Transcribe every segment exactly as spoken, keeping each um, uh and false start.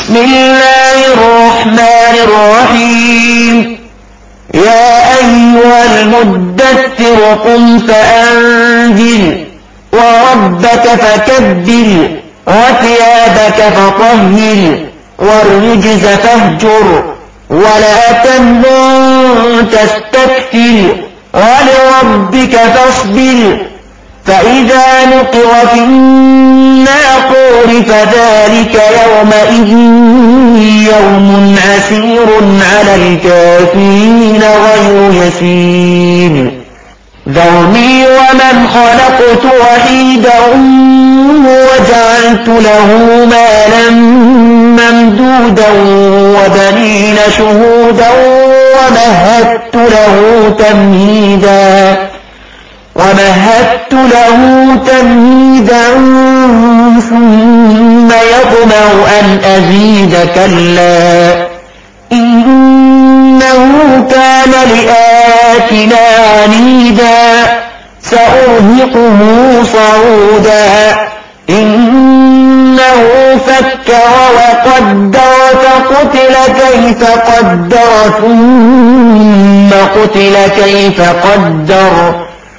بسم الله الرحمن الرحيم يا أيها المدثر قم فأنذر وربك فكبر وثيابك فطهر والرجز فاهجر ولا تمنن تستكثر ولربك فاصبر فإذا نقر في الناقور فذلك يومئذ يوم عسير على الكافرين غير يسير ذرني ومن خلقت وحيدا وجعلت له مالا ممدودا وبنين شهودا ومهدت له تمهيدا ومهدت له تمهيدا ثم يطمع أن أزيد كلا إنه كان لآياتنا عنيدا سأرهقه صعودا إنه فكر وقدر فقتل كيف قدر ثم قتل كيف قدر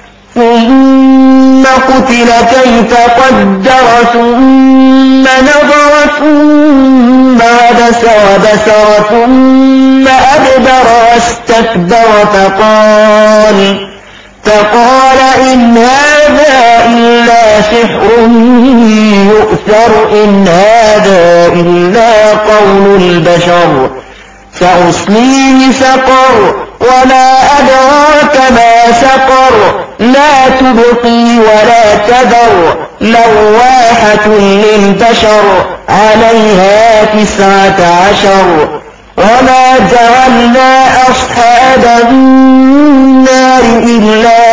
ثم قتل كيف قدر ثم نظر ثم عبس وبسر ثم أدبر واستكبر فقال فقال إن هذا إلا سحر يؤثر إن هذا إلا قول البشر سأصليه سقر وما أدراك ما سقر لا تبقي ولا تذر لواحة للبشر عليها تسعة عشر وما جعلنا أصحاب النار إلا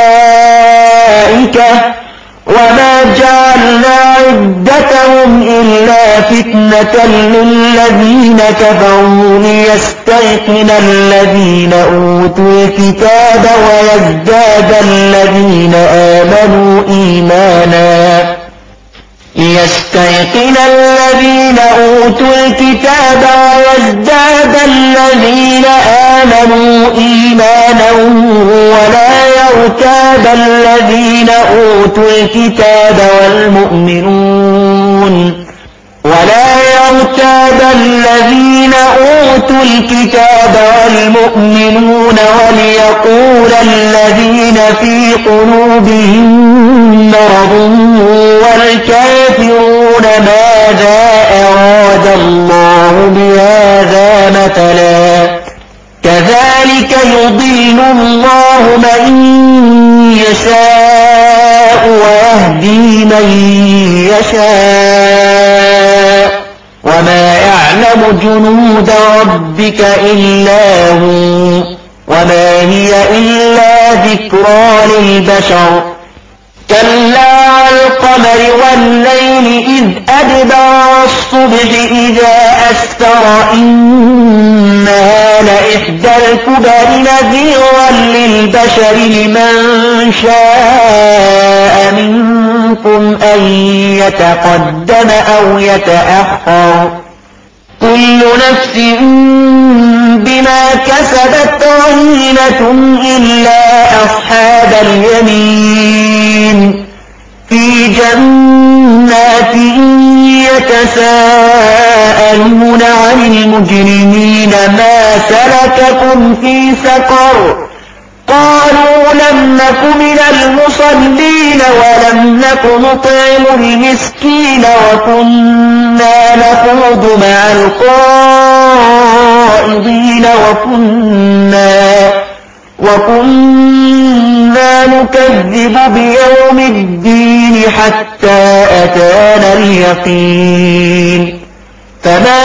ملائكة وما جعلنا عدتهم إلا فتنة للذين كفروا ليستيقن الذين أوتوا الكتاب ويزداد الذين آمنوا إيمانا ليستيقن الذين أوتوا الكتاب ويزداد الذين آمنوا إيمانا ولا يرتاب الذين أوتوا الكتاب والمؤمنون ولا يرتاب الذين أوتوا الكتاب والمؤمنون وليقول الذين في قلوبهم مرض والكافرون ماذا أراد الله بهذا مثلا كذلك يضل الله من يشاء ويهدي من يشاء وما يعلم جنود ربك إلا هو وما هي إلا ذكرى للبشر كلا والقمر والليل إذ أدبر والصبح إذا أسفر إنها لإحدى الكبر نذيرا للبشر لمن شاء منكم أن يتقدم أو يتأخر كل نفس بما كسبت رهينة إلا أصحاب اليمين في جنات يتساءلون عن المجرمين ما سلككم في سقر قالوا لم نك من المصلين ولم نك نطعم المسكين وكنا نخوض مع الخائضين وكنا وكنا نكذب بيوم الدين حتى أتانا اليقين فما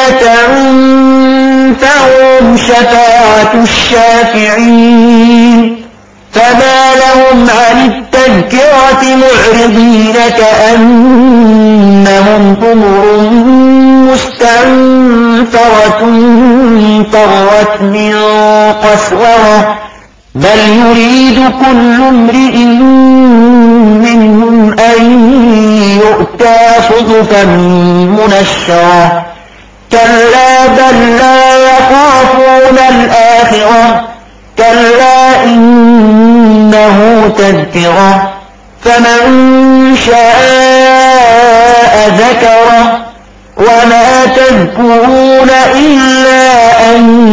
تنفعهم شفاعة الشافعين فما لهم عن التذكرة معرضين كأنهم حمر مستنفرة فرت من قسورة بل يريد كل امرئ منهم أن يؤتى صحفا منشرة كلا بل لا يخافون الآخرة كلا إنه تذكرة فمن شاء ذكره وما تذكرون إلا أن